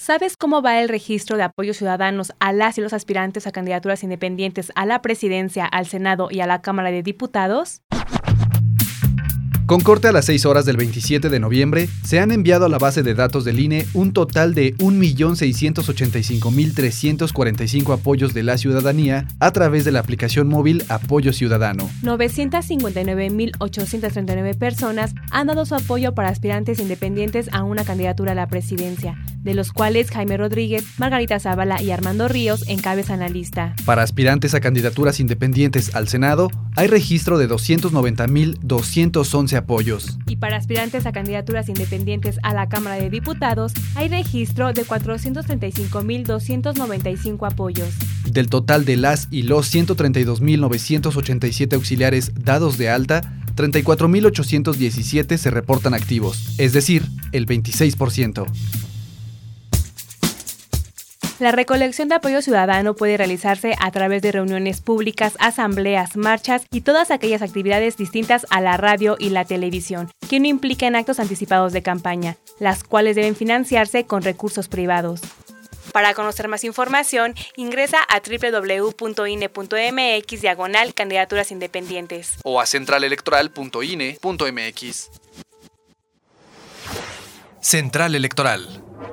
¿Sabes cómo va el registro de apoyos ciudadanos a las y los aspirantes a candidaturas independientes a la presidencia, al Senado y a la Cámara de Diputados? Con corte a las 6 horas del 27 de noviembre, se han enviado a la base de datos del INE un total de 1.685.345 apoyos de la ciudadanía a través de la aplicación móvil Apoyo Ciudadano. 959.839 personas han dado su apoyo para aspirantes independientes a una candidatura a la presidencia, de los cuales Jaime Rodríguez, Margarita Zavala y Armando Ríos encabezan la lista. Para aspirantes a candidaturas independientes al Senado, hay registro de 290.211 apoyos. Y para aspirantes a candidaturas independientes a la Cámara de Diputados, hay registro de 435.295 apoyos. Del total de las y los 132.987 auxiliares dados de alta, 34.817 se reportan activos, es decir, el 26%. La recolección de apoyo ciudadano puede realizarse a través de reuniones públicas, asambleas, marchas y todas aquellas actividades distintas a la radio y la televisión, que no impliquen actos anticipados de campaña, las cuales deben financiarse con recursos privados. Para conocer más información, ingresa a www.ine.mx/candidaturas independientes o a centralelectoral.ine.mx. Central Electoral.